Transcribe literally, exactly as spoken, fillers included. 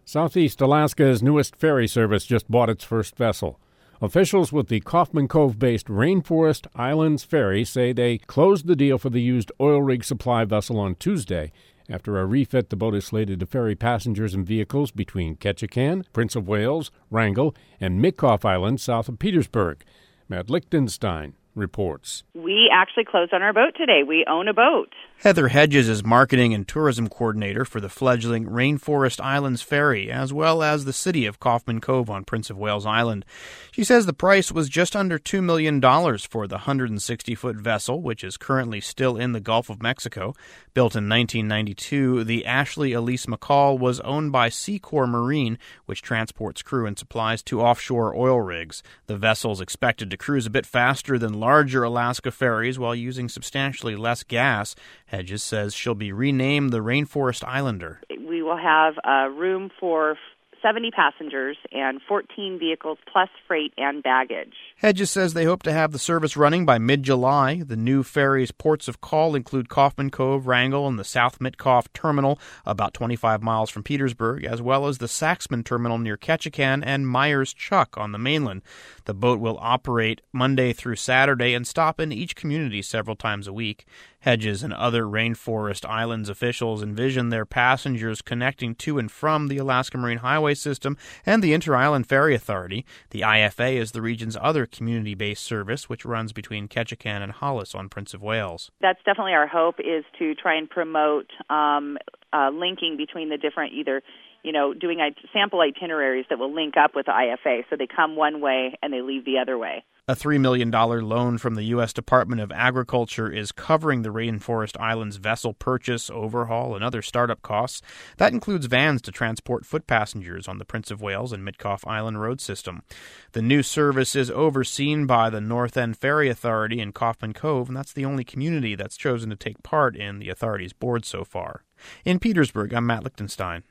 Southeast Alaska's newest ferry service just bought its first vessel. Officials with the Kaufman Cove-based Rainforest Islands Ferry say they closed the deal for the used oil rig supply vessel on Tuesday. After a refit, the boat is slated to ferry passengers and vehicles between Ketchikan, Prince of Wales, Wrangell, and Mitkof Island south of Petersburg. Matt Lichtenstein reports. We actually closed on our boat today. We own a boat. Heather Hedges is marketing and tourism coordinator for the fledgling Rainforest Islands Ferry, as well as the city of Kaufman Cove on Prince of Wales Island. She says the price was just under two million dollars for the one hundred sixty foot vessel, which is currently still in the Gulf of Mexico. Built in nineteen ninety-two, the Ashley Elise McCall was owned by Seacor Marine, which transports crew and supplies to offshore oil rigs. The vessel is expected to cruise a bit faster than larger Alaska ferries while using substantially less gas. Hedges says she'll be renamed the Rainforest Islander. We will have uh, room for seventy passengers and fourteen vehicles plus freight and baggage. Hedges says they hope to have the service running by mid-July. The new ferry's ports of call include Kaufman Cove, Wrangell, and the South Mitkof Terminal, about twenty-five miles from Petersburg, as well as the Saxman Terminal near Ketchikan and Myers Chuck on the mainland. The boat will operate Monday through Saturday and stop in each community several times a week. Hedges and other Rainforest Islands officials envision their passengers connecting to and from the Alaska Marine Highway System and the Inter-Island Ferry Authority. The I F A is the region's other community-based service, which runs between Ketchikan and Hollis on Prince of Wales. That's definitely our hope, is to try and promote um, uh, linking between the different, either, you know, doing sample itineraries that will link up with the I F A, so they come one way and they leave the other way. A three million dollars loan from the U S Department of Agriculture is covering the Rainforest Islands vessel purchase, overhaul, and other startup costs. That includes vans to transport foot passengers on the Prince of Wales and Mitkof Island road system. The new service is overseen by the North End Ferry Authority in Kaufman Cove, and that's the only community that's chosen to take part in the authority's board so far. In Petersburg, I'm Matt Lichtenstein.